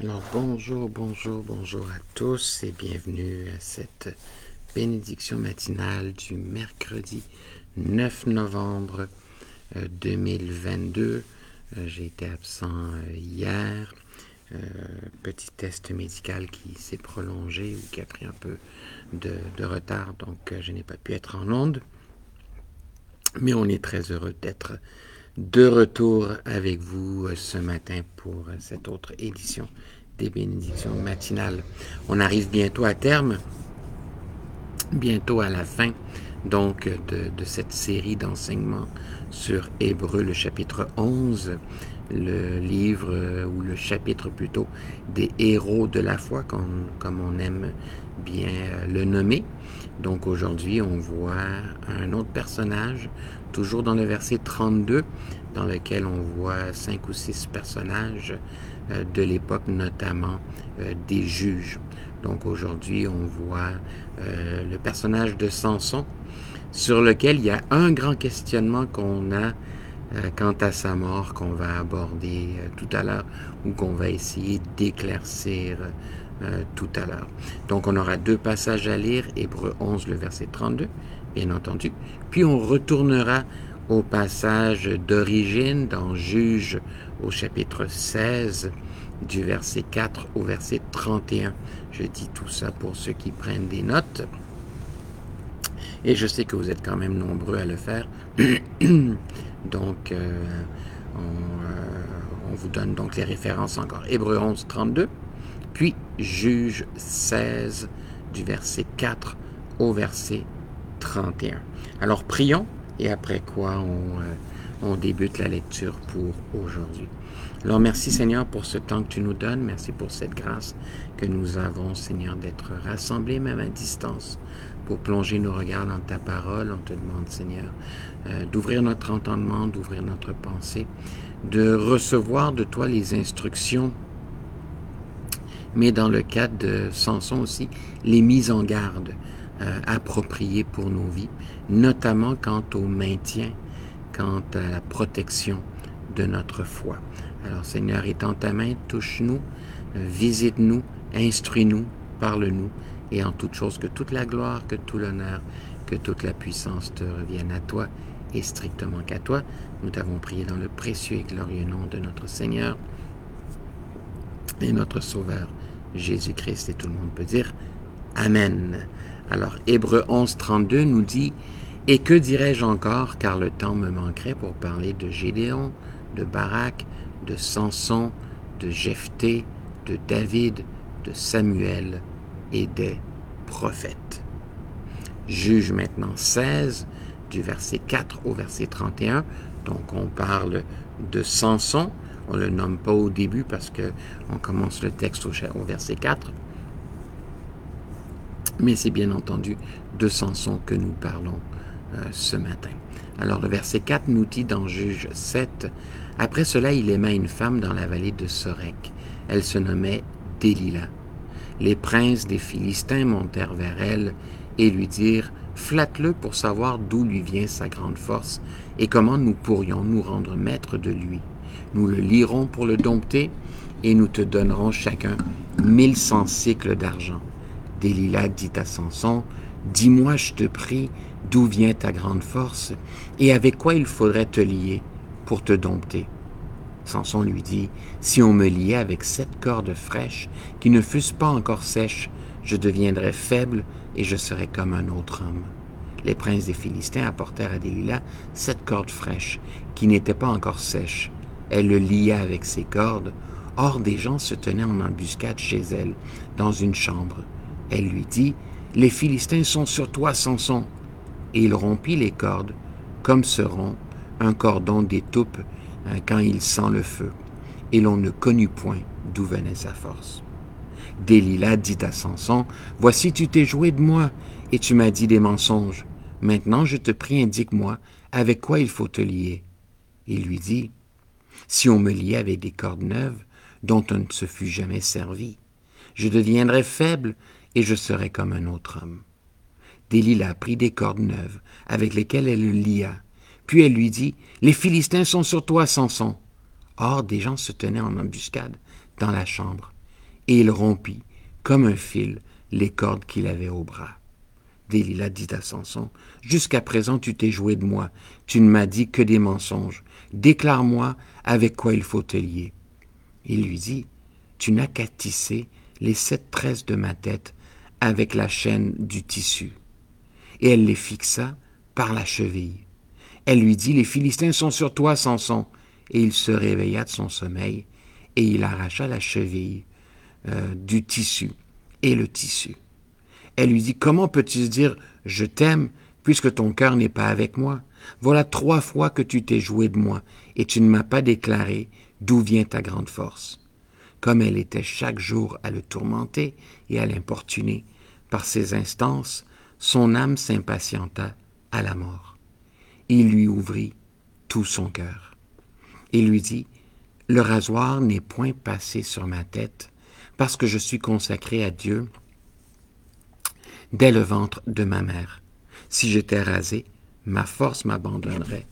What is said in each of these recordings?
Alors bonjour à tous et bienvenue à cette bénédiction matinale du mercredi 9 novembre 2022. J'ai été absent hier. Petit test médical qui s'est prolongé ou qui a pris un peu de retard, donc je n'ai pas pu être en onde. Mais on est très heureux d'être de retour avec vous ce matin pour cette autre édition des bénédictions matinales. On arrive bientôt à terme, bientôt à la fin donc de cette série d'enseignements sur Hébreux, le chapitre 11, le livre ou le chapitre plutôt des héros de la foi, comme on aime bien le nommer. Donc aujourd'hui, on voit un autre personnage, toujours dans le verset 32, dans lequel on voit 5 ou 6 personnages de l'époque, notamment des juges. Donc aujourd'hui, on voit le personnage de Samson, sur lequel il y a un grand questionnement qu'on a quant à sa mort, qu'on va aborder tout à l'heure, ou qu'on va essayer d'éclaircir tout à l'heure. Donc on aura deux passages à lire, Hébreux 11, le verset 32, bien entendu. Puis on retournera au passage d'origine dans Juges au chapitre 16, du verset 4 au verset 31. Je dis tout ça pour ceux qui prennent des notes. Et je sais que vous êtes quand même nombreux à le faire. Donc, on vous donne donc les références encore. Hébreux 11, 32, puis Juges 16, du verset 4 au verset 31. Alors, prions, et après quoi on débute la lecture pour aujourd'hui. Alors, merci Seigneur pour ce temps que tu nous donnes. Merci pour cette grâce que nous avons, Seigneur, d'être rassemblés même à distance pour plonger nos regards dans ta parole. On te demande, Seigneur, d'ouvrir notre entendement, d'ouvrir notre pensée, de recevoir de toi les instructions, mais dans le cadre de Samson aussi, les mises en garde appropriées pour nos vies, notamment quant au maintien, quant à la protection de notre foi. Alors Seigneur, étends ta main, touche-nous, visite-nous, instruis-nous, parle-nous, et en toute chose, que toute la gloire, que tout l'honneur, que toute la puissance te revienne à toi et strictement qu'à toi. Nous t'avons prié dans le précieux et glorieux nom de notre Seigneur et notre Sauveur, Jésus-Christ. Et tout le monde peut dire Amen. Alors, Hébreux 11, 32 nous dit « Et que dirais-je encore, car le temps me manquerait pour parler de Gédéon, de Barak, de Samson, de Jephthé, de David, de Samuel et des prophètes. » Juge maintenant 16, du verset 4 au verset 31. Donc on parle de Samson. On ne le nomme pas au début parce qu'on commence le texte au verset 4. Mais c'est bien entendu de Samson que nous parlons ce matin. Alors le verset 4 nous dit dans Juge 7, « Après cela, il aima une femme dans la vallée de Sorek. Elle se nommait Délila. Les princes des Philistins montèrent vers elle et lui dirent « Flatte-le pour savoir d'où lui vient sa grande force et comment nous pourrions nous rendre maîtres de lui. Nous le lierons pour le dompter et nous te donnerons chacun 1100 cycles d'argent. » Délila dit à Samson « Dis-moi, je te prie, d'où vient ta grande force et avec quoi il faudrait te lier pour te dompter. » Samson lui dit, « Si on me liait avec 7 cordes fraîches qui ne fussent pas encore sèches, je deviendrais faible et je serais comme un autre homme. » Les princes des Philistins apportèrent à Délila 7 cordes fraîches qui n'étaient pas encore sèches. Elle le lia avec ses cordes. Or, des gens se tenaient en embuscade chez elle, dans une chambre. Elle lui dit, « Les Philistins sont sur toi, Samson. » Et il rompit les cordes, comme se rompt un cordon d'étoupe quand il sent le feu, et l'on ne connut point d'où venait sa force. Délila dit à Samson, « Voici, tu t'es joué de moi, et tu m'as dit des mensonges. Maintenant, je te prie, indique-moi, avec quoi il faut te lier. » Il lui dit, « Si on me liait avec des cordes neuves, dont on ne se fût jamais servi, je deviendrais faible, et je serais comme un autre homme. » Délila prit des cordes neuves, avec lesquelles elle le lia. Puis elle lui dit, « Les Philistins sont sur toi, Samson. » Or, des gens se tenaient en embuscade dans la chambre. et il rompit, comme un fil, les cordes qu'il avait au bras. Délila dit à Samson, « Jusqu'à présent tu t'es joué de moi, tu ne m'as dit que des mensonges. Déclare-moi avec quoi il faut te lier. » Il lui dit, « Tu n'as qu'à tisser les 7 tresses de ma tête avec la chaîne du tissu. » Et elle les fixa par la cheville. Elle lui dit, « Les Philistins sont sur toi, Samson. » Et il se réveilla de son sommeil, et il arracha la cheville du tissu et le tissu. Elle lui dit, « Comment peux-tu dire « Je t'aime » puisque ton cœur n'est pas avec moi? Voilà 3 fois que tu t'es joué de moi, et tu ne m'as pas déclaré d'où vient ta grande force. » Comme elle était chaque jour à le tourmenter et à l'importuner par ses instances, son âme s'impatienta à la mort. Il lui ouvrit tout son cœur. Il lui dit, « Le rasoir n'est point passé sur ma tête, parce que je suis consacré à Dieu dès le ventre de ma mère. Si j'étais rasé, ma force m'abandonnerait.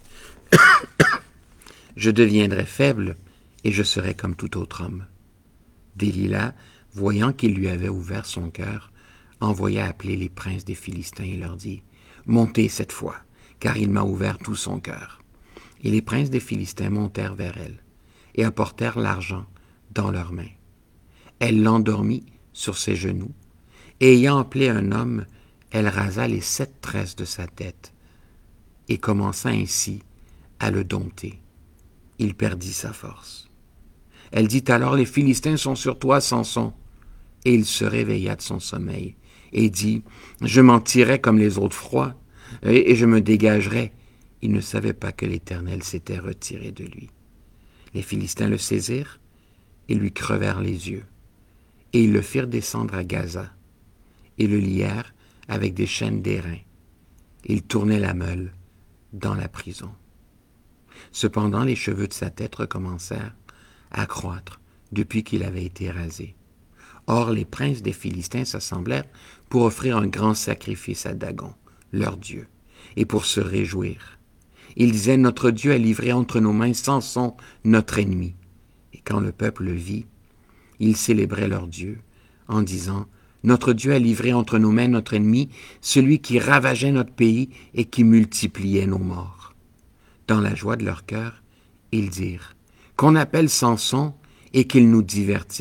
Je deviendrais faible et je serais comme tout autre homme. » Délila, voyant qu'il lui avait ouvert son cœur, envoya appeler les princes des Philistins et leur dit, « Montez cette fois, car il m'a ouvert tout son cœur. » Et les princes des Philistins montèrent vers elle et apportèrent l'argent dans leurs mains. Elle l'endormit sur ses genoux, et ayant appelé un homme, elle rasa les 7 tresses de sa tête et commença ainsi à le dompter. Il perdit sa force. Elle dit alors, « Les Philistins sont sur toi, Samson. » Et il se réveilla de son sommeil et dit, « Je m'en tirerai comme les autres froids et je me dégagerai. » Il ne savait pas que l'Éternel s'était retiré de lui. Les Philistins le saisirent et lui crevèrent les yeux. Et ils le firent descendre à Gaza et le lièrent avec des chaînes d'airain. Il tournait la meule dans la prison. Cependant, les cheveux de sa tête recommencèrent à croître depuis qu'il avait été rasé. Or, les princes des Philistins s'assemblèrent pour offrir un grand sacrifice à Dagon, leur Dieu, et pour se réjouir. Ils disaient, « Notre Dieu a livré entre nos mains Samson, notre ennemi. » Et quand le peuple le vit, ils célébraient leur Dieu en disant, « Notre Dieu a livré entre nos mains notre ennemi, celui qui ravageait notre pays et qui multipliait nos morts. » Dans la joie de leur cœur, ils dirent, « Qu'on appelle Samson et qu'il nous divertisse. »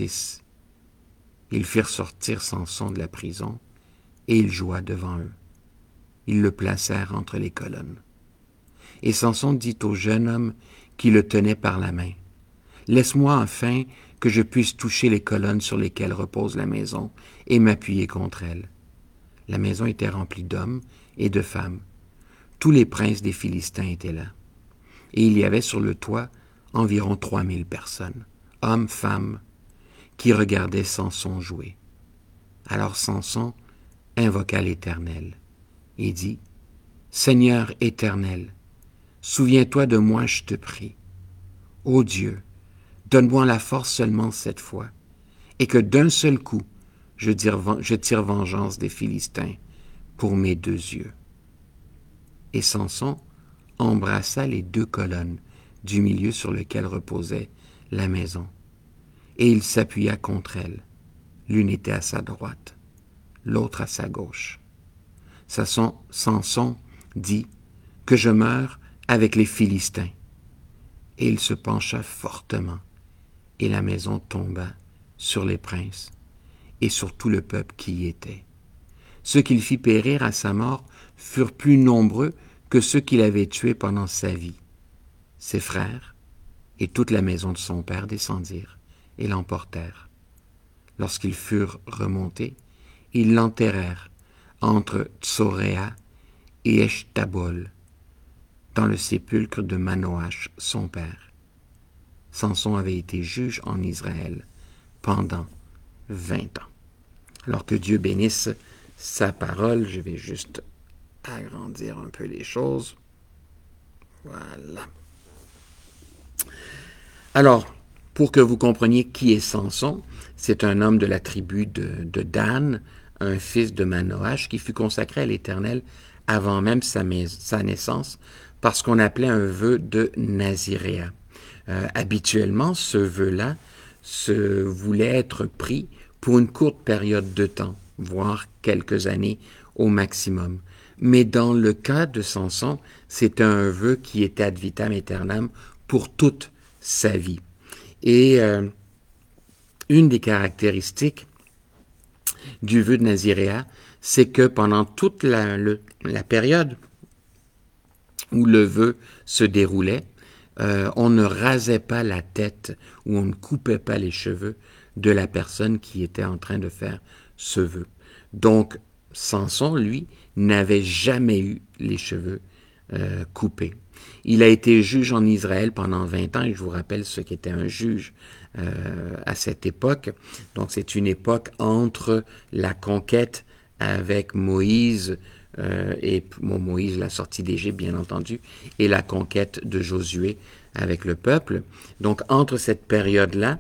Ils firent sortir Samson de la prison et il joua devant eux. Ils le placèrent entre les colonnes. Et Samson dit au jeune homme qui le tenait par la main, « Laisse-moi enfin que je puisse toucher les colonnes sur lesquelles repose la maison et m'appuyer contre elles. » La maison était remplie d'hommes et de femmes. Tous les princes des Philistins étaient là. Et il y avait sur le toit environ 3000 personnes, hommes, femmes, qui regardaient Samson jouer. Alors Samson invoqua l'Éternel et dit, « Seigneur éternel, souviens-toi de moi, je te prie. Ô Dieu, donne-moi la force seulement cette fois, et que d'un seul coup, je tire vengeance des Philistins pour mes 2 yeux. » Et Samson embrassa les 2 colonnes du milieu sur lequel reposait la maison, et il s'appuya contre elles. L'une était à sa droite, l'autre à sa gauche. Samson dit, « Que je meure avec les Philistins. » Et il se pencha fortement, et la maison tomba sur les princes et sur tout le peuple qui y était. Ceux qu'il fit périr à sa mort furent plus nombreux que ceux qu'il avait tués pendant sa vie. Ses frères et toute la maison de son père descendirent et l'emportèrent. Lorsqu'ils furent remontés, ils l'enterrèrent entre Tsoréa et Eshtabol, dans le sépulcre de Manoach, son père. Samson avait été juge en Israël pendant 20 ans. Alors que Dieu bénisse sa parole, je vais juste agrandir un peu les choses. Voilà. Alors, pour que vous compreniez qui est Samson, c'est un homme de la tribu de Dan, un fils de Manoach qui fut consacré à l'Éternel avant même sa naissance, parce qu'on appelait un vœu de Naziréa. Habituellement, ce vœu-là se voulait être pris pour une courte période de temps, voire quelques années au maximum. Mais dans le cas de Samson, c'est un vœu qui était ad vitam aeternam pour toute sa vie. Et une des caractéristiques du vœu de Naziréa, c'est que pendant toute la période où le vœu se déroulait, on ne rasait pas la tête ou on ne coupait pas les cheveux de la personne qui était en train de faire ce vœu. Donc, Samson, lui, n'avait jamais eu les cheveux coupés. Il a été juge en Israël pendant 20 ans, et je vous rappelle ce qu'était un juge à cette époque. Donc, c'est une époque entre la conquête avec Moïse, Moïse, la sortie d'Égypte, bien entendu, et la conquête de Josué avec le peuple. Donc, entre cette période-là,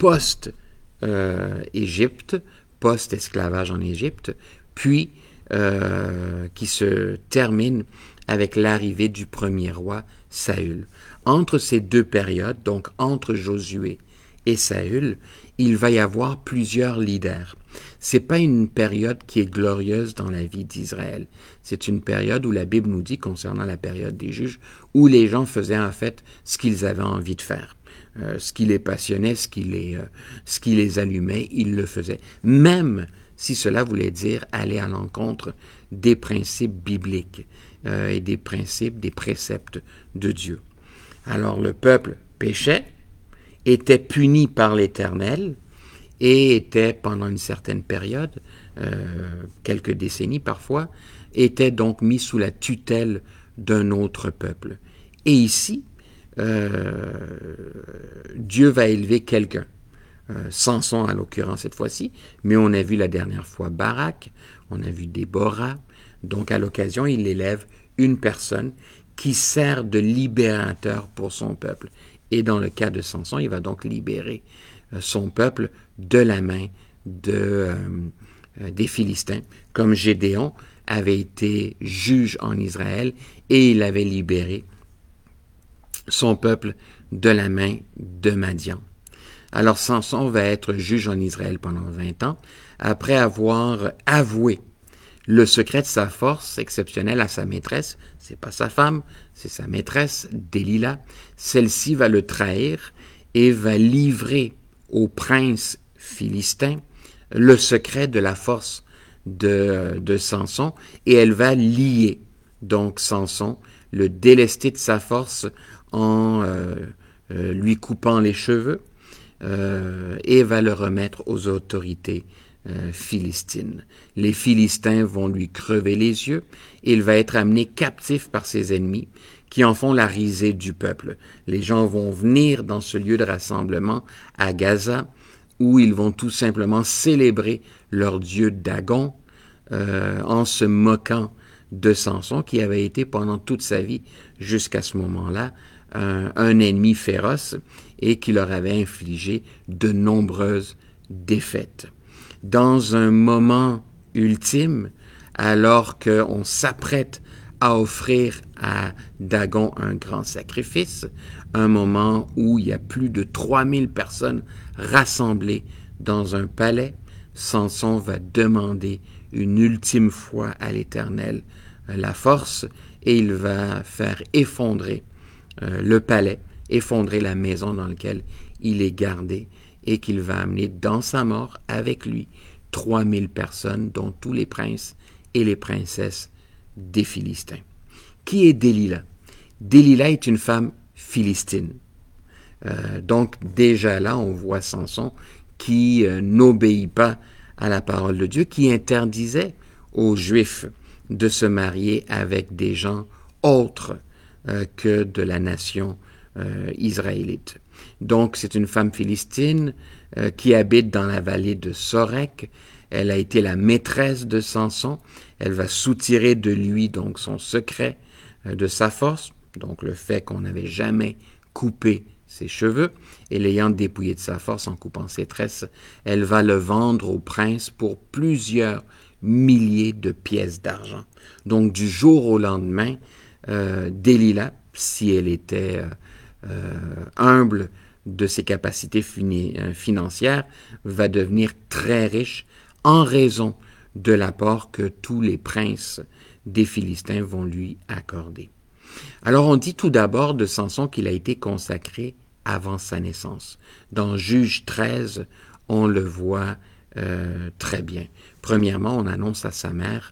post-Égypte, post-esclavage en Égypte, puis qui se termine avec l'arrivée du premier roi, Saül. Entre ces deux périodes, donc entre Josué et Saül, il va y avoir plusieurs leaders. C'est pas une période qui est glorieuse dans la vie d'Israël. C'est une période où la Bible nous dit, concernant la période des juges, où les gens faisaient en fait ce qu'ils avaient envie de faire. Ce qui les passionnait, ce qui les allumait, ils le faisaient. Même si cela voulait dire aller à l'encontre des principes bibliques et des principes, des préceptes de Dieu. Alors le peuple péchait, était puni par l'Éternel et était, pendant une certaine période, quelques décennies parfois, était donc mis sous la tutelle d'un autre peuple. Et ici, Dieu va élever quelqu'un. Samson, à l'occurrence, cette fois-ci, mais on a vu la dernière fois Barak, on a vu Déborah. Donc, à l'occasion, il élève une personne qui sert de libérateur pour son peuple. Et dans le cas de Samson, il va donc libérer son peuple de la main des Philistins, comme Gédéon avait été juge en Israël et il avait libéré son peuple de la main de Madian. Alors Samson va être juge en Israël pendant 20 ans, après avoir avoué le secret de sa force exceptionnelle à sa maîtresse. C'est pas sa femme, c'est sa maîtresse, Délila. Celle-ci va le trahir et va livrer au prince philistin le secret de la force de Samson, et elle va lier donc Samson, le délester de sa force en lui coupant les cheveux, et va le remettre aux autorités philistines. Les Philistins vont lui crever les yeux et il va être amené captif par ses ennemis qui en font la risée du peuple. Les gens vont venir dans ce lieu de rassemblement à Gaza où ils vont tout simplement célébrer leur dieu Dagon en se moquant de Samson qui avait été pendant toute sa vie jusqu'à ce moment-là un ennemi féroce et qui leur avait infligé de nombreuses défaites. Dans un moment ultime, alors qu'on s'apprête à offrir à Dagon un grand sacrifice, un moment où il y a plus de 3000 personnes rassemblées dans un palais, Samson va demander une ultime fois à l'Éternel la force et il va faire effondrer le palais, effondrer la maison dans laquelle il est gardé et qu'il va amener dans sa mort avec lui 3000 personnes, dont tous les princes et les princesses des Philistins. Qui est Délila? Délila est une femme philistine. Donc déjà là, on voit Samson qui n'obéit pas à la parole de Dieu, qui interdisait aux Juifs de se marier avec des gens autres que de la nation israélite. Donc c'est une femme philistine qui habite dans la vallée de Sorek. Elle a été la maîtresse de Samson. Elle va soutirer de lui donc son secret de sa force, donc le fait qu'on n'avait jamais coupé ses cheveux, et l'ayant dépouillé de sa force en coupant ses tresses, elle va le vendre au prince pour plusieurs milliers de pièces d'argent. Donc du jour au lendemain, Délila, si elle était humble de ses capacités financières, va devenir très riche en raison de l'apport que tous les princes des Philistins vont lui accorder. Alors on dit tout d'abord de Samson qu'il a été consacré avant sa naissance. Dans Juge 13, on le voit très bien. Premièrement, on annonce à sa mère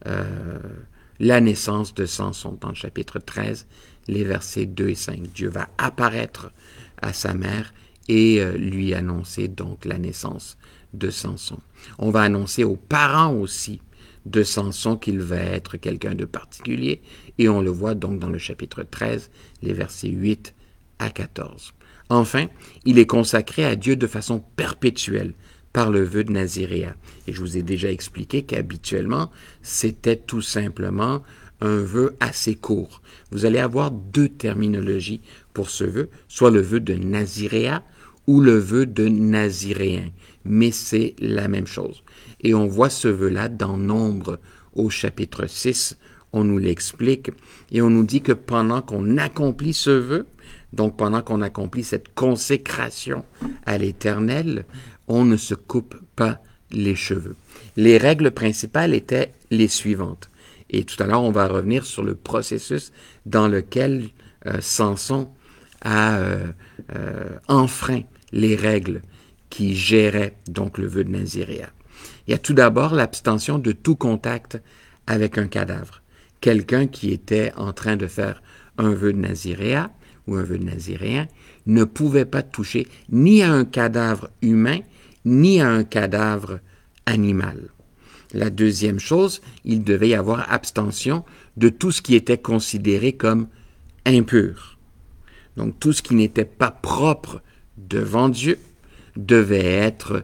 la naissance de Samson. Dans le chapitre 13, les versets 2 et 5. Dieu va apparaître à sa mère et lui annoncer donc la naissance de Samson. On va annoncer aux parents aussi de Samson qu'il va être quelqu'un de particulier, et on le voit donc dans le chapitre 13, les versets 8 à 14. Enfin, il est consacré à Dieu de façon perpétuelle par le vœu de Naziréa. Et je vous ai déjà expliqué qu'habituellement, c'était tout simplement un vœu assez court. Vous allez avoir deux terminologies pour ce vœu, soit le vœu de Naziréa ou le vœu de Naziréen, mais c'est la même chose. Et on voit ce vœu-là dans Nombre au chapitre 6, on nous l'explique, et on nous dit que pendant qu'on accomplit ce vœu, donc pendant qu'on accomplit cette consécration à l'Éternel, on ne se coupe pas les cheveux. Les règles principales étaient les suivantes. Et tout à l'heure, on va revenir sur le processus dans lequel Samson a enfreint les règles qui géraient donc le vœu de Naziréa. Il y a tout d'abord l'abstention de tout contact avec un cadavre. Quelqu'un qui était en train de faire un vœu de Naziréa ou un vœu de Naziréen ne pouvait pas toucher ni à un cadavre humain, ni à un cadavre animal. La deuxième chose, il devait y avoir abstention de tout ce qui était considéré comme impur. Donc tout ce qui n'était pas propre devant Dieu devait être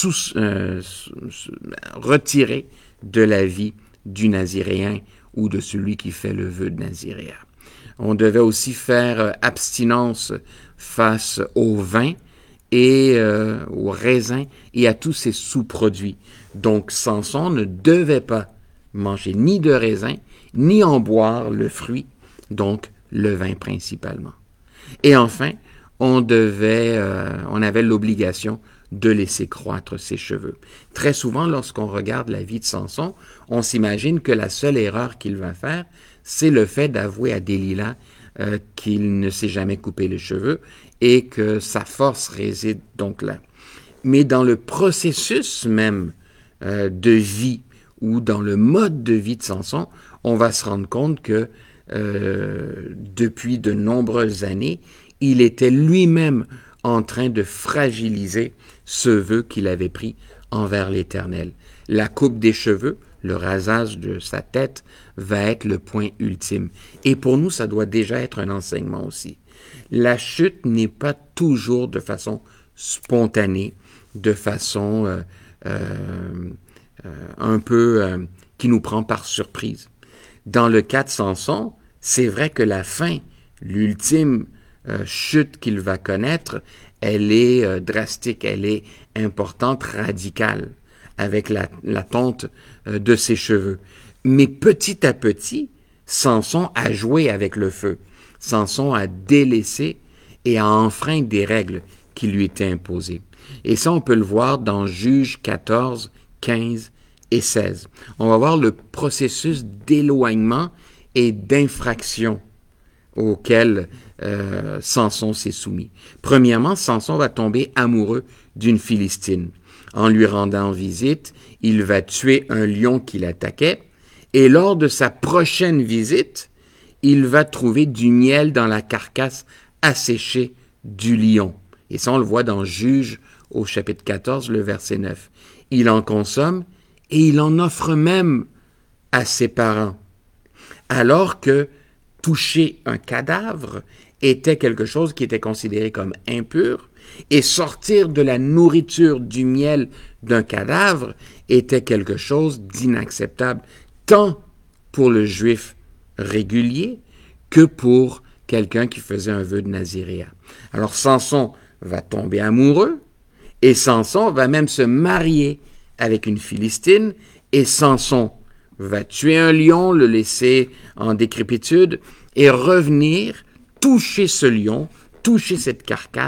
retiré de la vie du Naziréen ou de celui qui fait le vœu de Naziréa. On devait aussi faire abstinence face au vin et au raisin et à tous ces sous-produits. Donc Samson ne devait pas manger ni de raisin, ni en boire le fruit, donc le vin principalement. Et enfin, on avait l'obligation de laisser croître ses cheveux. Très souvent, lorsqu'on regarde la vie de Samson, on s'imagine que la seule erreur qu'il va faire, c'est le fait d'avouer à Delilah qu'il ne s'est jamais coupé les cheveux et que sa force réside donc là. Mais dans le processus même de vie ou dans le mode de vie de Samson, on va se rendre compte que depuis de nombreuses années, il était lui-même en train de fragiliser ce vœu qu'il avait pris envers l'Éternel. La coupe des cheveux, le rasage de sa tête, va être le point ultime. Et pour nous, ça doit déjà être un enseignement aussi. La chute n'est pas toujours de façon spontanée, de façon un peu qui nous prend par surprise. Dans le cas de Samson, c'est vrai que la fin, l'ultime chute qu'il va connaître, elle est drastique, elle est importante, radicale, avec la tonte de ses cheveux. Mais petit à petit, Samson a joué avec le feu. Samson a délaissé et a enfreint des règles qui lui étaient imposées. Et ça, on peut le voir dans Juge 14, 15 et 16. On va voir le processus d'éloignement et d'infraction auquel Samson s'est soumis. Premièrement, Samson va tomber amoureux d'une Philistine. En lui rendant visite, il va tuer un lion qui l'attaquait, et lors de sa prochaine visite, il va trouver du miel dans la carcasse asséchée du lion. Et ça, on le voit dans Juge au chapitre 14, le verset 9. Il en consomme et il en offre même à ses parents. Alors que toucher un cadavre était quelque chose qui était considéré comme impur, et sortir de la nourriture du miel d'un cadavre était quelque chose d'inacceptable, tant pour le juif régulier que pour quelqu'un qui faisait un vœu de Naziréa. Alors Samson va tomber amoureux, et Samson va même se marier avec une Philistine, et Samson va tuer un lion, le laisser en décrépitude, et revenir toucher ce lion, toucher cette carcasse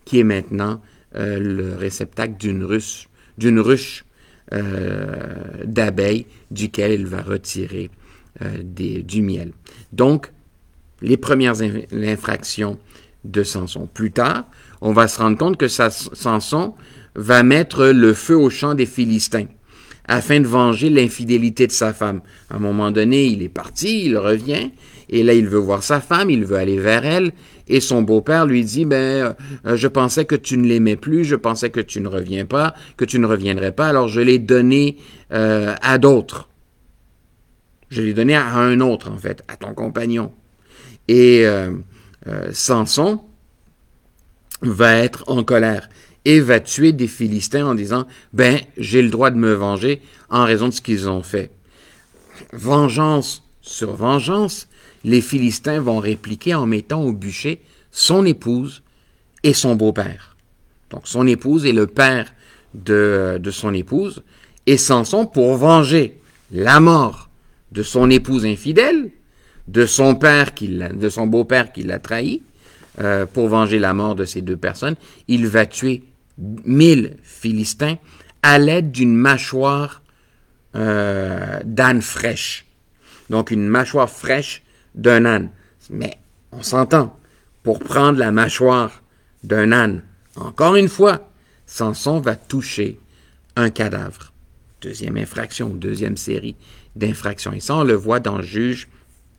qui est maintenant le réceptacle d'une ruche d'abeilles duquel il va retirer du miel. Donc, les premières infractions de Samson. Plus tard, on va se rendre compte que Samson va mettre le feu au champ des Philistins afin de venger l'infidélité de sa femme. À un moment donné, il est parti, il revient, et là, il veut voir sa femme, il veut aller vers elle, et son beau-père lui dit, je pensais que tu ne l'aimais plus, je pensais que tu ne reviendrais pas, alors je l'ai donné à d'autres. Je l'ai donné à un autre, en fait, à ton compagnon. Et Samson va être en colère et va tuer des Philistins en disant, j'ai le droit de me venger en raison de ce qu'ils ont fait. Vengeance sur vengeance, les Philistins vont répliquer en mettant au bûcher son épouse et son beau-père. Donc son épouse et le père de son épouse, et Samson, pour venger la mort de son épouse infidèle, de son beau-père qui l'a trahi, pour venger la mort de ces deux personnes, il va tuer 1000 Philistins à l'aide d'une mâchoire d'âne fraîche. Donc une mâchoire fraîche d'un âne. Mais on s'entend, pour prendre la mâchoire d'un âne, encore une fois, Samson va toucher un cadavre. Deuxième infraction, deuxième série d'infractions. Et ça, on le voit dans Juges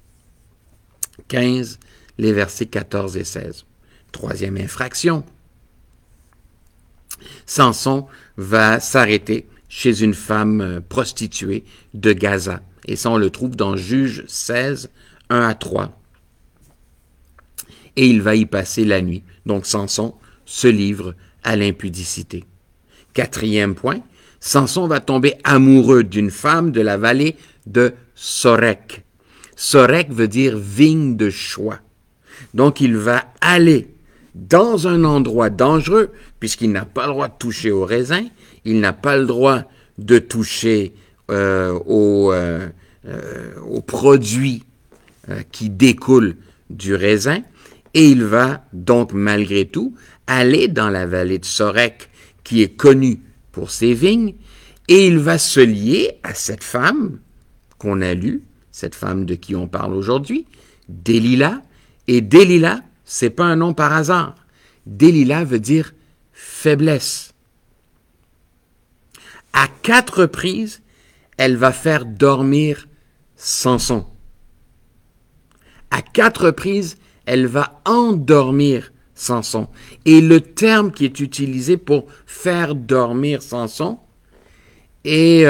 15, les versets 14 et 16. Troisième infraction. Samson va s'arrêter chez une femme prostituée de Gaza. Et ça, on le trouve dans Juges 16, 1 à 3. Et il va y passer la nuit. Donc Samson se livre à l'impudicité. Quatrième point, Samson va tomber amoureux d'une femme de la vallée de Sorek. Sorek veut dire vigne de choix. Donc il va aller dans un endroit dangereux, puisqu'il n'a pas le droit de toucher aux raisins, il n'a pas le droit de toucher aux produits qui découlent du raisin, et il va donc malgré tout aller dans la vallée de Sorek, qui est connue pour ses vignes, et il va se lier à cette femme qu'on a lue, cette femme de qui on parle aujourd'hui, Délila. Et Délila, c'est pas un nom par hasard. Délila veut dire faiblesse. À 4 reprises, elle va faire dormir Samson. À 4 reprises, elle va endormir Samson. Et le terme qui est utilisé pour faire dormir Samson est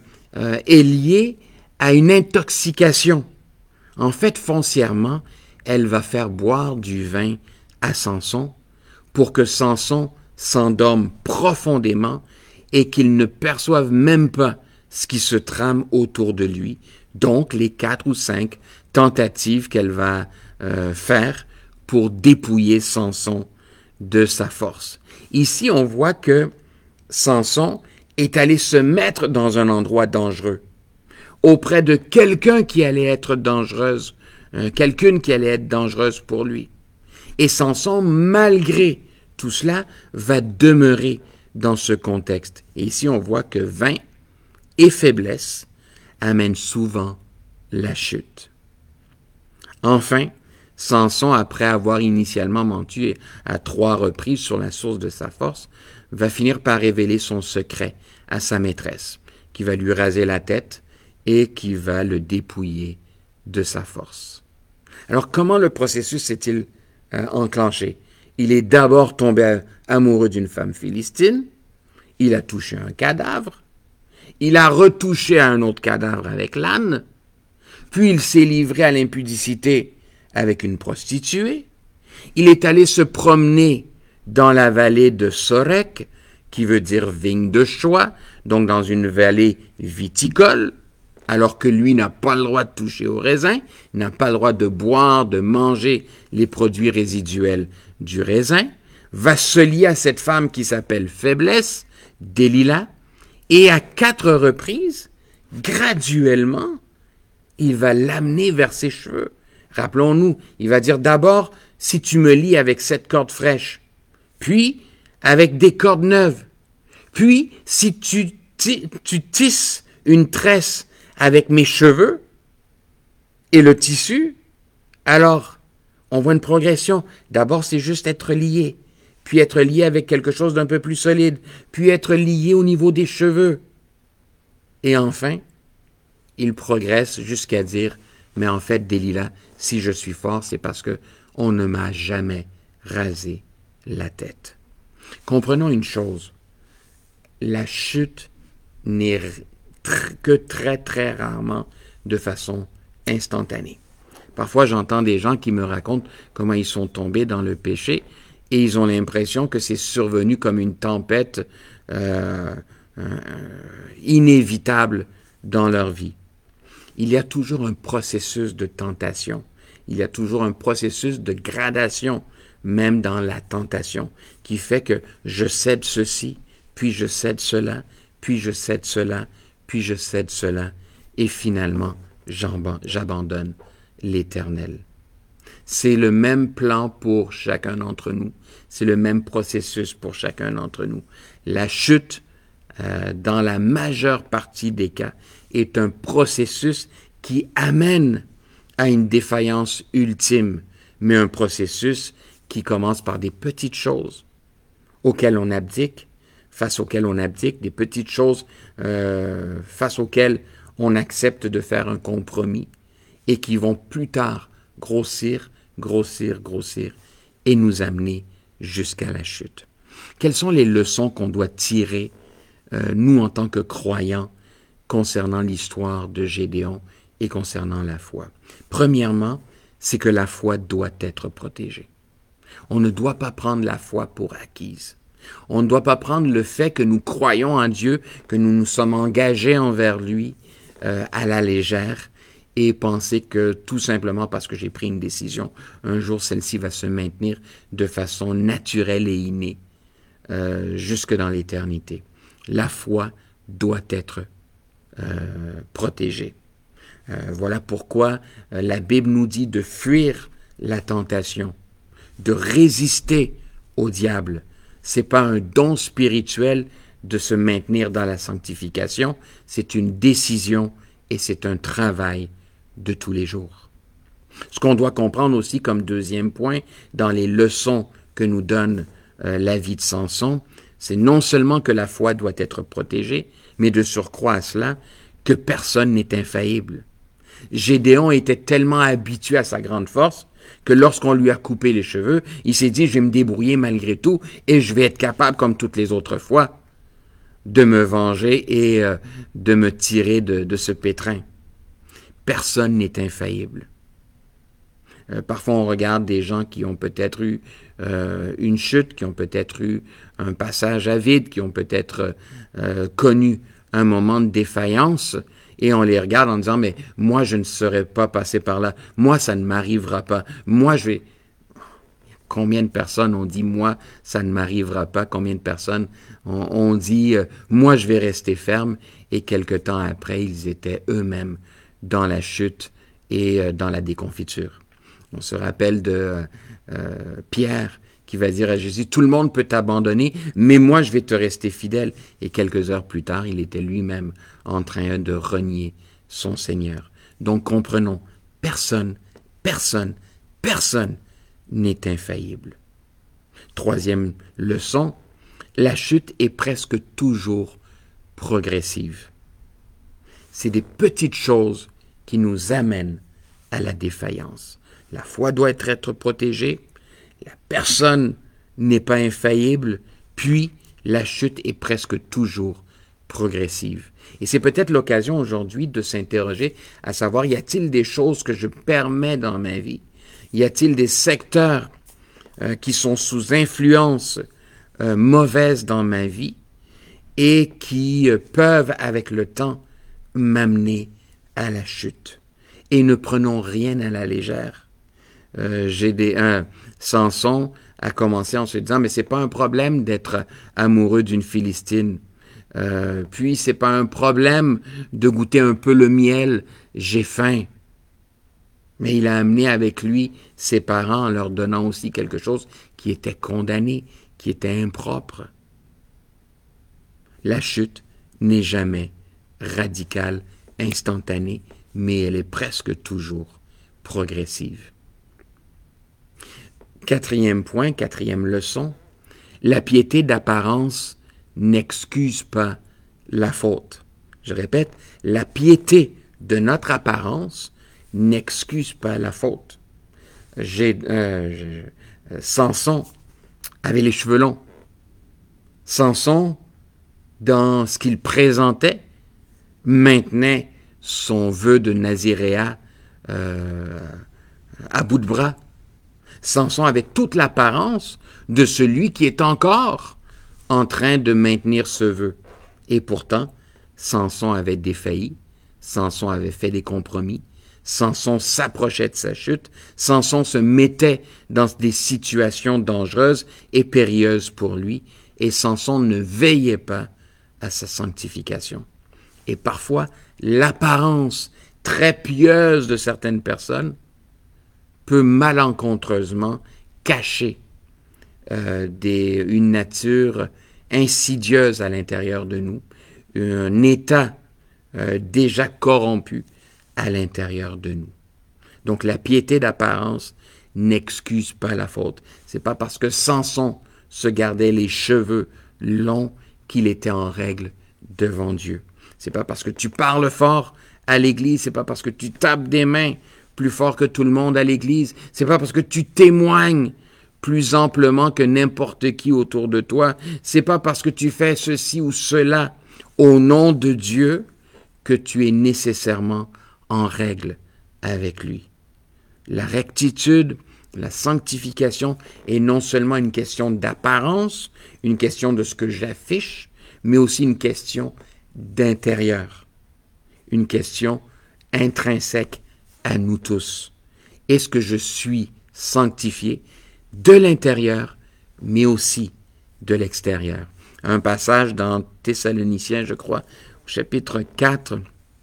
lié à une intoxication. En fait, foncièrement, elle va faire boire du vin à Samson pour que Samson s'endorme profondément et qu'il ne perçoive même pas ce qui se trame autour de lui. Donc, les 4 ou 5 tentatives qu'elle va faire pour dépouiller Samson de sa force. Ici, on voit que Samson est allé se mettre dans un endroit dangereux, auprès de quelqu'un qui allait être dangereuse, quelqu'une qui allait être dangereuse pour lui. Et Samson, malgré tout cela, va demeurer dans ce contexte. Et ici, on voit que vin et faiblesse amènent souvent la chute. Enfin, Samson, après avoir initialement menti à 3 reprises sur la source de sa force, va finir par révéler son secret à sa maîtresse, qui va lui raser la tête et qui va le dépouiller de sa force. Alors, comment le processus s'est-il enclenché? Il est d'abord tombé amoureux d'une femme philistine, il a touché un cadavre, il a retouché à un autre cadavre avec l'âne, puis il s'est livré à l'impudicité avec une prostituée, il est allé se promener dans la vallée de Sorek, qui veut dire vigne de choix, donc dans une vallée viticole, alors que lui n'a pas le droit de toucher aux raisins, n'a pas le droit de boire, de manger les produits résiduels du raisin, va se lier à cette femme qui s'appelle Faiblesse, Délila, et à 4 reprises, graduellement, il va l'amener vers ses cheveux. Rappelons-nous, il va dire d'abord, si tu me lies avec cette corde fraîche, puis avec des cordes neuves. Puis, si tu tisses une tresse avec mes cheveux et le tissu, alors on voit une progression. D'abord, c'est juste être lié, puis être lié avec quelque chose d'un peu plus solide, puis être lié au niveau des cheveux. Et enfin, il progresse jusqu'à dire, mais en fait, Delilah, si je suis fort, c'est parce que on ne m'a jamais rasé la tête. Comprenons une chose, la chute n'est que très, très rarement de façon instantanée. Parfois, j'entends des gens qui me racontent comment ils sont tombés dans le péché et ils ont l'impression que c'est survenu comme une tempête inévitable dans leur vie. Il y a toujours un processus de tentation. Il y a toujours un processus de gradation, même dans la tentation, qui fait que je cède ceci, puis je cède cela, puis je cède cela, puis je cède cela, et finalement, j'abandonne l'Éternel. C'est le même plan pour chacun d'entre nous. C'est le même processus pour chacun d'entre nous. La chute, dans la majeure partie des cas, est un processus qui amène à une défaillance ultime, mais un processus qui commence par des petites choses auxquelles on abdique, face auxquelles on abdique, des petites choses face auxquelles on accepte de faire un compromis et qui vont plus tard grossir, grossir, grossir et nous amener jusqu'à la chute. Quelles sont les leçons qu'on doit tirer, nous en tant que croyants, concernant l'histoire de Gédéon et concernant la foi? Premièrement, c'est que la foi doit être protégée. On ne doit pas prendre la foi pour acquise. On ne doit pas prendre le fait que nous croyons en Dieu, que nous nous sommes engagés envers lui à la légère et penser que tout simplement parce que j'ai pris une décision, un jour celle-ci va se maintenir de façon naturelle et innée jusque dans l'éternité. La foi doit être protégée. Voilà pourquoi la Bible nous dit de fuir la tentation, de résister au diable. C'est pas un don spirituel de se maintenir dans la sanctification, c'est une décision et c'est un travail de tous les jours. Ce qu'on doit comprendre aussi comme deuxième point dans les leçons que nous donne la vie de Samson, c'est non seulement que la foi doit être protégée, mais de surcroît à cela, que personne n'est infaillible. Gédéon était tellement habitué à sa grande force que lorsqu'on lui a coupé les cheveux, il s'est dit, je vais me débrouiller malgré tout et je vais être capable, comme toutes les autres fois, de me venger et de me tirer de ce pétrin. Personne n'est infaillible. Parfois, on regarde des gens qui ont peut-être eu une chute, qui ont peut-être eu un passage à vide, qui ont peut-être connu un moment de défaillance, et on les regarde en disant, mais moi, je ne serais pas passé par là. Moi, ça ne m'arrivera pas. Moi, je vais... Combien de personnes ont dit, moi, ça ne m'arrivera pas? Combien de personnes ont dit, moi, je vais rester ferme? Et quelque temps après, ils étaient eux-mêmes dans la chute et dans la déconfiture. On se rappelle de Pierre qui va dire à Jésus, tout le monde peut t'abandonner, mais moi, je vais te rester fidèle. Et quelques heures plus tard, il était lui-même en train de renier son Seigneur. Donc, comprenons, personne n'est infaillible. Troisième leçon, la chute est presque toujours progressive. C'est des petites choses qui nous amènent à la défaillance. La foi doit être protégée, la personne n'est pas infaillible, puis la chute est presque toujours progressive. Et c'est peut-être l'occasion aujourd'hui de s'interroger à savoir, y a-t-il des choses que je permets dans ma vie? Y a-t-il des secteurs qui sont sous influence mauvaise dans ma vie et qui peuvent, avec le temps, m'amener à la chute? Et ne prenons rien à la légère. Samson a commencé en se disant, mais c'est pas un problème d'être amoureux d'une Philistine. Puis c'est pas un problème de goûter un peu le miel, j'ai faim. Mais il a amené avec lui ses parents en leur donnant aussi quelque chose qui était condamné, qui était impropre. La chute n'est jamais radicale, instantanée, mais elle est presque toujours progressive. Quatrième point, quatrième leçon, la piété d'apparence n'excuse pas la faute. Je répète, la piété de notre apparence n'excuse pas la faute. Samson avait les cheveux longs. Samson, dans ce qu'il présentait, maintenait son vœu de naziréat à bout de bras. Samson avait toute l'apparence de celui qui est encore en train de maintenir ce vœu. Et pourtant, Samson avait défailli, Samson avait fait des compromis, Samson s'approchait de sa chute, Samson se mettait dans des situations dangereuses et périlleuses pour lui, et Samson ne veillait pas à sa sanctification. Et parfois, l'apparence très pieuse de certaines personnes peut malencontreusement cacher une nature insidieuse à l'intérieur de nous, un état déjà corrompu à l'intérieur de nous. Donc la piété d'apparence n'excuse pas la faute. C'est pas parce que Samson se gardait les cheveux longs qu'il était en règle devant Dieu. C'est pas parce que tu parles fort à l'église, c'est pas parce que tu tapes des mains plus fort que tout le monde à l'église, c'est pas parce que tu témoignes plus amplement que n'importe qui autour de toi, c'est pas parce que tu fais ceci ou cela au nom de Dieu que tu es nécessairement en règle avec lui. La rectitude, la sanctification est non seulement une question d'apparence, une question de ce que j'affiche, mais aussi une question d'intérieur, une question intrinsèque à nous tous. Est-ce que je suis sanctifié de l'intérieur, mais aussi de l'extérieur? Un passage dans Thessaloniciens, je crois, au chapitre 4,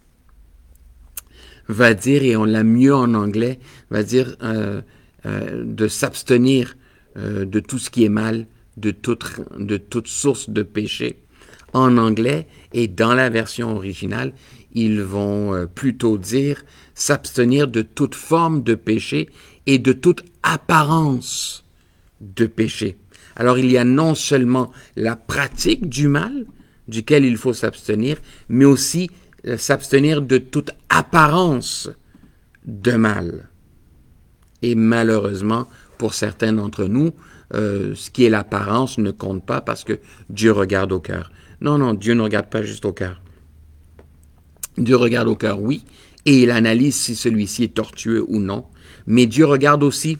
va dire, et on l'a mieux en anglais, va dire de s'abstenir de tout ce qui est mal, de toute source de péché. En anglais, et dans la version originale, ils vont plutôt dire s'abstenir de toute forme de péché et de toute apparence de péché. Alors il y a non seulement la pratique du mal, duquel il faut s'abstenir, mais aussi s'abstenir de toute apparence de mal. Et malheureusement, pour certains d'entre nous, ce qui est l'apparence ne compte pas parce que Dieu regarde au cœur. Non, Dieu ne regarde pas juste au cœur. Dieu regarde au cœur, oui, et il analyse si celui-ci est tortueux ou non, mais Dieu regarde aussi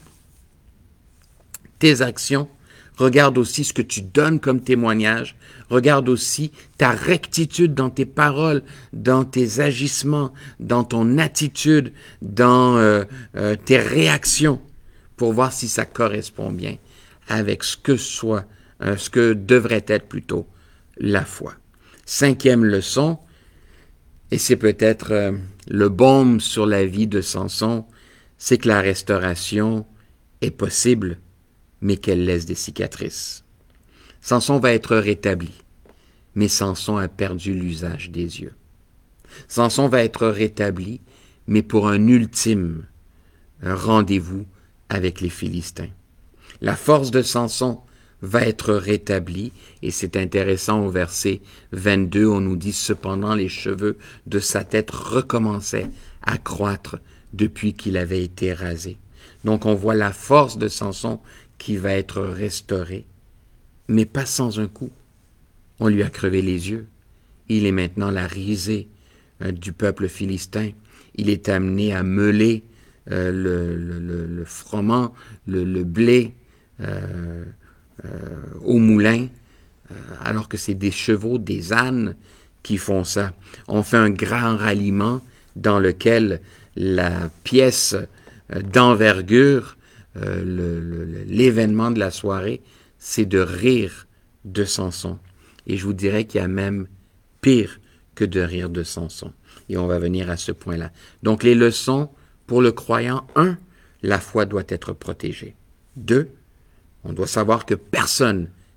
tes actions, regarde aussi ce que tu donnes comme témoignage, regarde aussi ta rectitude dans tes paroles, dans tes agissements, dans ton attitude, dans tes réactions, pour voir si ça correspond bien avec ce que devrait être plutôt la foi. Cinquième leçon, et c'est peut-être le baume sur la vie de Samson, c'est que la restauration est possible, mais qu'elle laisse des cicatrices. Samson va être rétabli, mais Samson a perdu l'usage des yeux. Samson va être rétabli, mais pour un ultime rendez-vous avec les Philistins. La force de Samson va être rétablie, et c'est intéressant au verset 22, on nous dit « Cependant les cheveux de sa tête recommençaient à croître depuis qu'il avait été rasé. » Donc on voit la force de Samson qui va être restaurée, mais pas sans un coup. On lui a crevé les yeux. Il est maintenant la risée du peuple philistin. Il est amené à meuler le froment, le blé au moulin, alors que c'est des chevaux, des ânes qui font ça. On fait un grand ralliement dans lequel la pièce d'envergure, l'événement de la soirée, c'est de rire de Samson. Et je vous dirais qu'il y a même pire que de rire de Samson. Et on va venir à ce point-là. Donc les leçons pour le croyant, 1, la foi doit être protégée. 2, on doit savoir que personne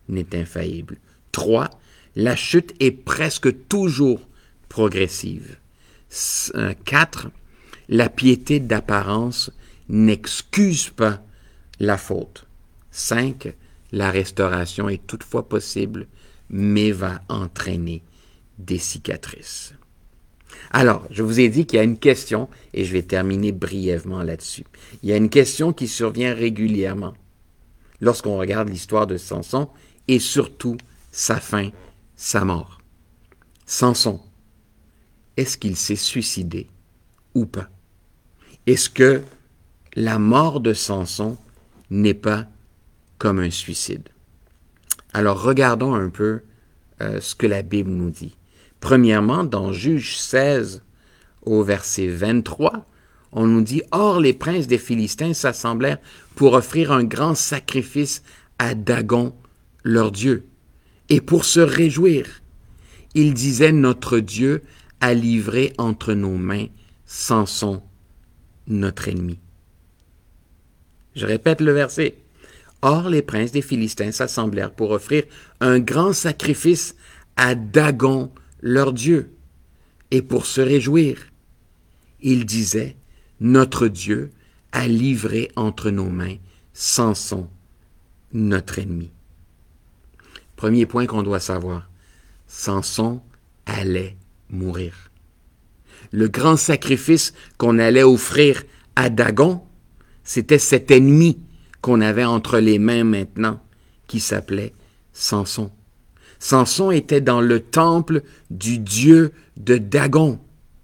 n'est infaillible. 3. La chute est presque toujours progressive. 4. La piété d'apparence n'excuse pas la faute. 5. La restauration est toutefois possible, mais va entraîner des cicatrices. Alors, je vous ai dit qu'il y a une question, et je vais terminer brièvement là-dessus. Il y a une question qui survient régulièrement lorsqu'on regarde l'histoire de Samson, et surtout sa fin, sa mort. Samson, est-ce qu'il s'est suicidé ou pas? Est-ce que la mort de Samson n'est pas comme un suicide? Alors, regardons un peu ce que la Bible nous dit. Premièrement, dans Juge 16, au verset 23, on nous dit « Or, les princes des Philistins s'assemblèrent pour offrir un grand sacrifice à Dagon, leur Dieu, et pour se réjouir. Ils disaient « Notre Dieu a livré entre nos mains Samson, notre ennemi. » Je répète le verset. « Or, les princes des Philistins s'assemblèrent pour offrir un grand sacrifice à Dagon, leur Dieu, et pour se réjouir. Ils disaient, notre Dieu a livré entre nos mains Samson, notre ennemi. » Premier point qu'on doit savoir, Samson allait mourir. Le grand sacrifice qu'on allait offrir à Dagon, c'était cet ennemi qu'on avait entre les mains maintenant, qui s'appelait Samson. Samson était dans le temple du dieu de Dagon.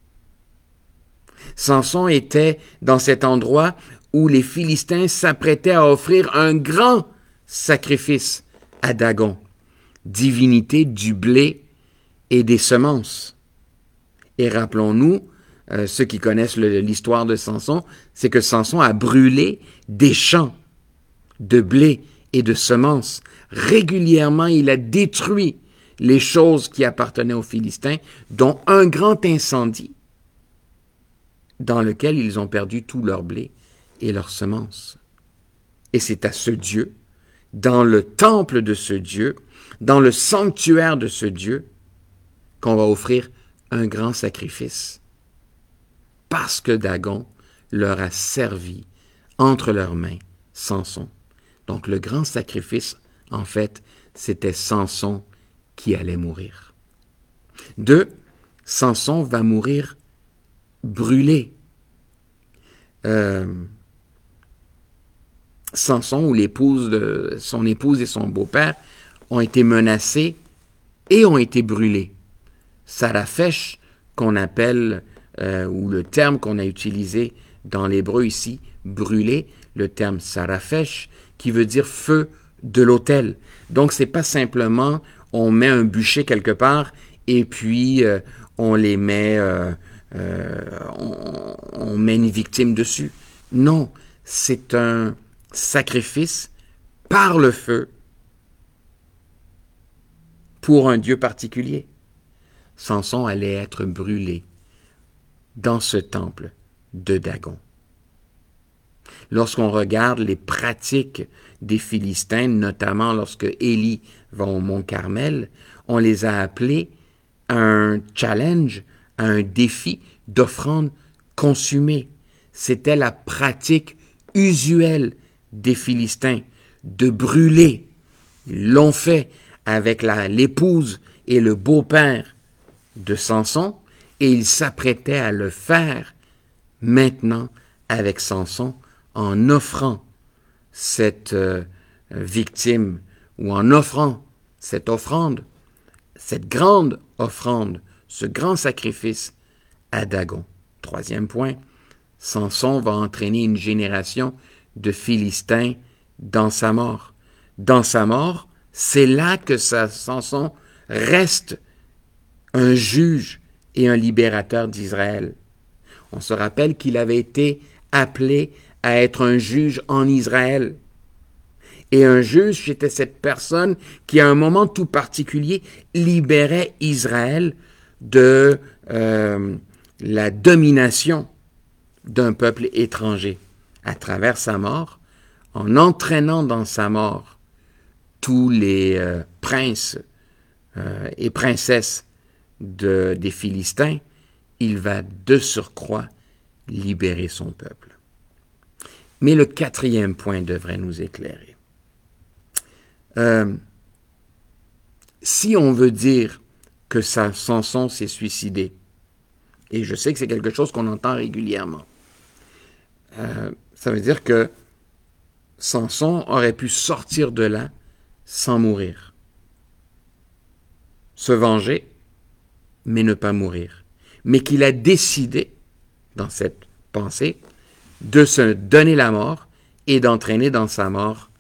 Samson était dans cet endroit où les Philistins s'apprêtaient à offrir un grand sacrifice à Dagon, divinité du blé et des semences. Et rappelons-nous, ceux qui connaissent l'histoire de Samson, c'est que Samson a brûlé des champs de blé et de semences. Régulièrement, il a détruit les choses qui appartenaient aux Philistins, dont un grand incendie dans lequel ils ont perdu tout leur blé et leurs semences. Et c'est à ce Dieu, dans le temple de ce Dieu, dans le sanctuaire de ce Dieu, qu'on va offrir un grand sacrifice. Parce que Dagon leur a servi entre leurs mains Samson. Donc le grand sacrifice, en fait, c'était Samson qui allait mourir. 2. Samson va mourir brûlé. Samson ou son épouse et son beau-père ont été menacés et ont été brûlés. Sarafesh, qu'on appelle, ou le terme qu'on a utilisé dans l'hébreu ici, brûlé, le terme sarafesh, qui veut dire feu de l'autel. Donc, c'est pas simplement on met un bûcher quelque part et puis on les met, on met une victime dessus. Non, c'est un sacrifice par le feu pour un Dieu particulier. Samson allait être brûlé dans ce temple de Dagon. Lorsqu'on regarde les pratiques des Philistins, notamment lorsque Élie va au mont Carmel, on les a appelés à un challenge, à un défi d'offrande consumée. C'était la pratique usuelle des Philistins de brûler. Ils l'ont fait avec l'épouse et le beau-père de Samson, et ils s'apprêtaient à le faire maintenant avec Samson en offrant cette victime ou en offrant cette offrande, cette grande offrande, ce grand sacrifice à Dagon. Troisième point, Samson va entraîner une génération de Philistins dans sa mort. Dans sa mort, c'est là que Samson reste un juge et un libérateur d'Israël. On se rappelle qu'il avait été appelé à être un juge en Israël. Et un juge, c'était cette personne qui, à un moment tout particulier, libérait Israël de la domination d'un peuple étranger à travers sa mort, en entraînant dans sa mort tous les princes et princesses des Philistins, il va de surcroît libérer son peuple. Mais le quatrième point devrait nous éclairer. Si on veut dire que Samson s'est suicidé, et je sais que c'est quelque chose qu'on entend régulièrement, ça veut dire que Samson aurait pu sortir de là sans mourir. Se venger, mais ne pas mourir. Mais qu'il a décidé, dans cette pensée, de se donner la mort et d'entraîner dans sa mort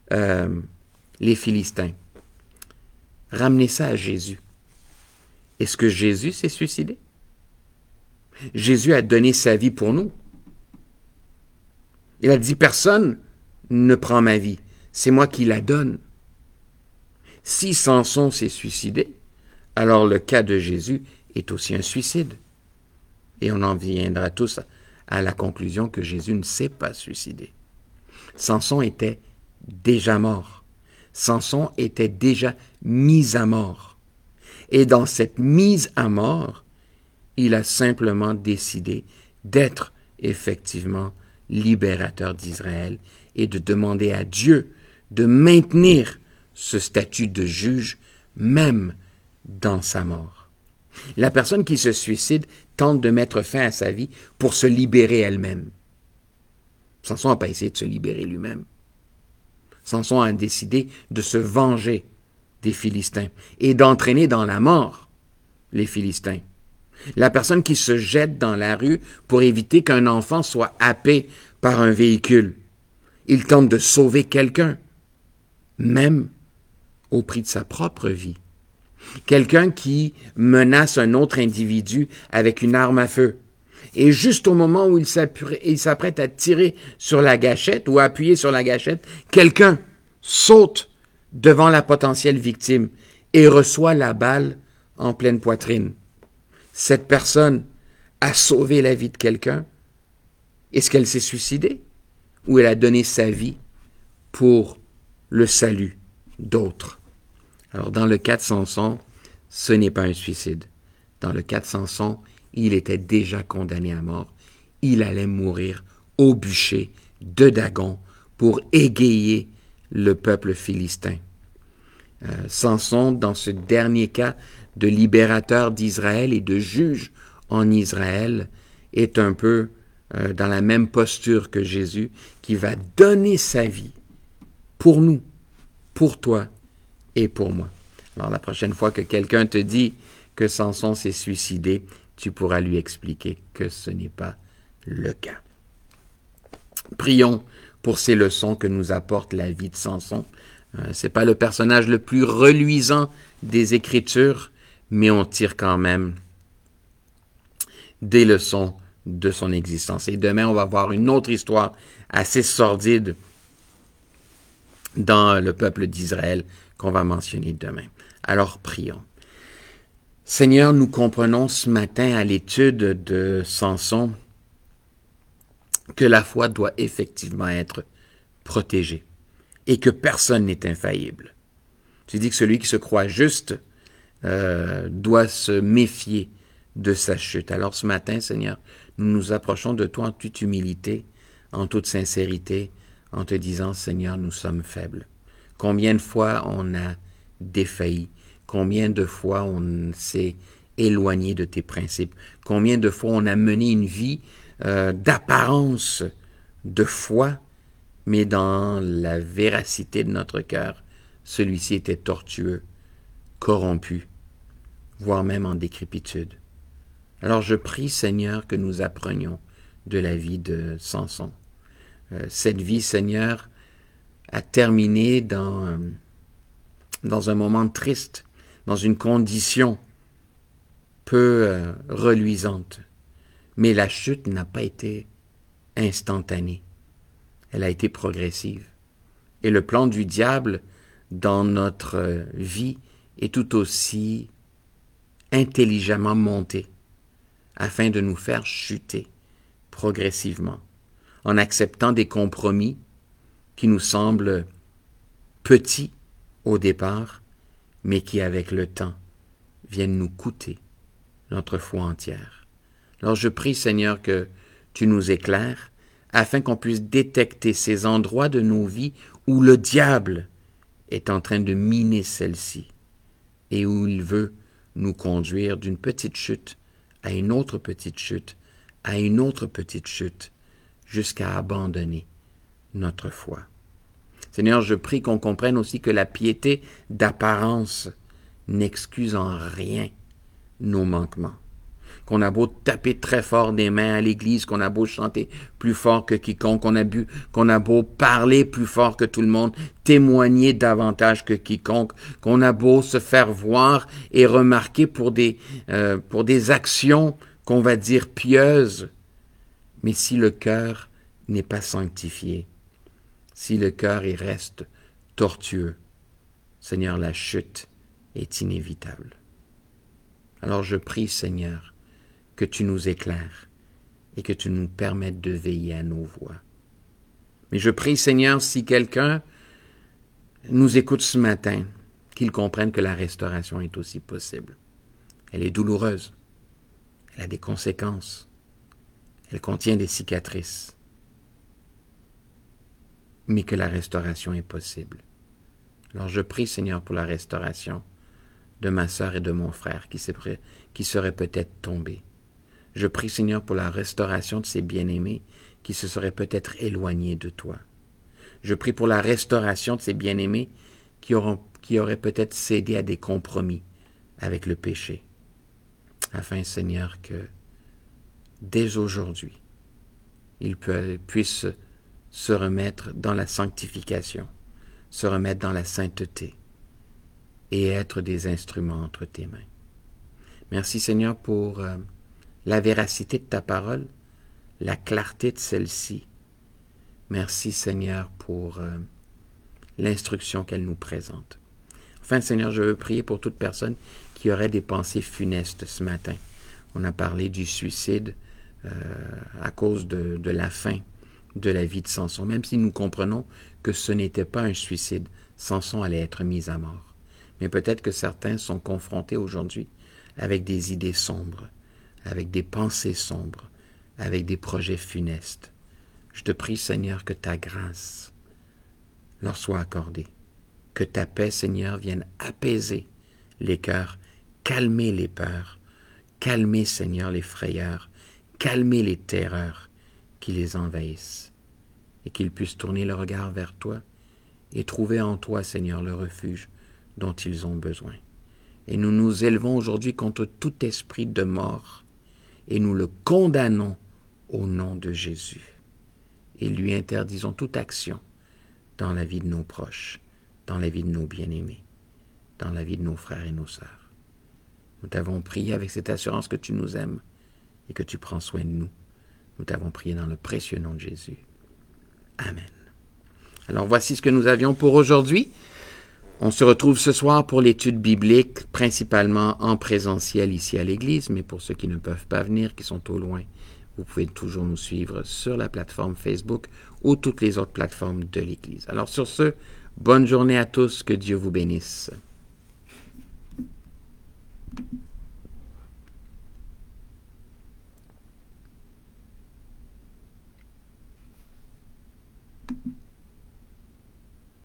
les Philistins. Ramenez ça à Jésus. Est-ce que Jésus s'est suicidé? Jésus a donné sa vie pour nous. Il a dit, personne ne prend ma vie, c'est moi qui la donne. Si Samson s'est suicidé, alors le cas de Jésus est aussi un suicide. Et on en viendra tous à la conclusion que Jésus ne s'est pas suicidé. Samson était déjà mort. Samson était déjà mis à mort. Et dans cette mise à mort, il a simplement décidé d'être effectivement libérateur d'Israël et de demander à Dieu de maintenir ce statut de juge même dans sa mort. La personne qui se suicide tente de mettre fin à sa vie pour se libérer elle-même. Samson n'a pas essayé de se libérer lui-même. Samson a décidé de se venger des Philistins et d'entraîner dans la mort les Philistins. La personne qui se jette dans la rue pour éviter qu'un enfant soit happé par un véhicule. Il tente de sauver quelqu'un, même au prix de sa propre vie. Quelqu'un qui menace un autre individu avec une arme à feu. Et juste au moment où il s'apprête à tirer sur la gâchette ou à appuyer sur la gâchette, quelqu'un saute devant la potentielle victime et reçoit la balle en pleine poitrine. Cette personne a sauvé la vie de quelqu'un. Est-ce qu'elle s'est suicidée? Ou elle a donné sa vie pour le salut d'autres? Alors, dans le cas de Samson, ce n'est pas un suicide. Dans le cas de Samson, il était déjà condamné à mort. Il allait mourir au bûcher de Dagon pour égayer le peuple philistin. Samson, dans ce dernier cas de libérateur d'Israël et de juge en Israël, est un peu dans la même posture que Jésus, qui va donner sa vie pour nous, pour toi et pour moi. Alors la prochaine fois que quelqu'un te dit que Samson s'est suicidé, tu pourras lui expliquer que ce n'est pas le cas. Prions pour ces leçons que nous apporte la vie de Samson. C'est pas le personnage le plus reluisant des Écritures, mais on tire quand même des leçons de son existence. Et demain, on va voir une autre histoire assez sordide dans le peuple d'Israël qu'on va mentionner demain. Alors, prions. Seigneur, nous comprenons ce matin à l'étude de Samson que la foi doit effectivement être protégée et que personne n'est infaillible. Tu dis que celui qui se croit juste doit se méfier de sa chute. Alors ce matin, Seigneur, nous nous approchons de toi en toute humilité, en toute sincérité, en te disant, Seigneur, nous sommes faibles. Combien de fois on a défailli? Combien de fois on s'est éloigné de tes principes? Combien de fois on a mené une vie d'apparence de foi, mais dans la véracité de notre cœur, celui-ci était tortueux, corrompu, voire même en décrépitude. Alors je prie, Seigneur, que nous apprenions de la vie de Samson. Cette vie, Seigneur, a terminé dans un moment triste, dans une condition peu reluisante. Mais la chute n'a pas été instantanée. Elle a été progressive. Et le plan du diable dans notre vie est tout aussi intelligemment monté afin de nous faire chuter progressivement en acceptant des compromis qui nous semblent petits au départ, mais qui, avec le temps, viennent nous coûter notre foi entière. Alors je prie, Seigneur, que tu nous éclaires, afin qu'on puisse détecter ces endroits de nos vies où le diable est en train de miner celle-ci et où il veut nous conduire d'une petite chute à une autre petite chute, à une autre petite chute, jusqu'à abandonner notre foi. Seigneur, je prie qu'on comprenne aussi que la piété d'apparence n'excuse en rien nos manquements. Qu'on a beau taper très fort des mains à l'église, qu'on a beau chanter plus fort que quiconque, qu'on a beau parler plus fort que tout le monde, témoigner davantage que quiconque, qu'on a beau se faire voir et remarquer pour des actions qu'on va dire pieuses, mais si le cœur n'est pas sanctifié, si le cœur y reste tortueux, Seigneur, la chute est inévitable. Alors je prie, Seigneur, que tu nous éclaires et que tu nous permettes de veiller à nos voies. Mais je prie, Seigneur, si quelqu'un nous écoute ce matin, qu'il comprenne que la restauration est aussi possible. Elle est douloureuse, elle a des conséquences, elle contient des cicatrices, mais que la restauration est possible. Alors je prie, Seigneur, pour la restauration de ma sœur et de mon frère qui seraient peut-être tombés. Je prie, Seigneur, pour la restauration de ces bien-aimés qui se seraient peut-être éloignés de toi. Je prie pour la restauration de ces bien-aimés qui auraient peut-être cédé à des compromis avec le péché. Afin, Seigneur, que dès aujourd'hui, ils puissent se remettre dans la sanctification, se remettre dans la sainteté et être des instruments entre tes mains. Merci, Seigneur, pour la véracité de ta parole, la clarté de celle-ci. Merci, Seigneur, pour l'instruction qu'elle nous présente. Enfin, Seigneur, je veux prier pour toute personne qui aurait des pensées funestes ce matin. On a parlé du suicide à cause de la fin de la vie de Samson, même si nous comprenons que ce n'était pas un suicide. Samson allait être mis à mort. Mais peut-être que certains sont confrontés aujourd'hui avec des idées sombres, avec des pensées sombres, avec des projets funestes. Je te prie, Seigneur, que ta grâce leur soit accordée, que ta paix, Seigneur, vienne apaiser les cœurs, calmer les peurs, calmer, Seigneur, les frayeurs, calmer les terreurs qui les envahissent, et qu'ils puissent tourner le regard vers toi et trouver en toi, Seigneur, le refuge dont ils ont besoin. Et nous nous élevons aujourd'hui contre tout esprit de mort et nous le condamnons au nom de Jésus. Et lui interdisons toute action dans la vie de nos proches, dans la vie de nos bien-aimés, dans la vie de nos frères et nos sœurs. Nous t'avons prié avec cette assurance que tu nous aimes et que tu prends soin de nous. Nous t'avons prié dans le précieux nom de Jésus. Amen. Alors voici ce que nous avions pour aujourd'hui. On se retrouve ce soir pour l'étude biblique, principalement en présentiel ici à l'église, mais pour ceux qui ne peuvent pas venir, qui sont au loin, vous pouvez toujours nous suivre sur la plateforme Facebook ou toutes les autres plateformes de l'église. Alors sur ce, bonne journée à tous, que Dieu vous bénisse.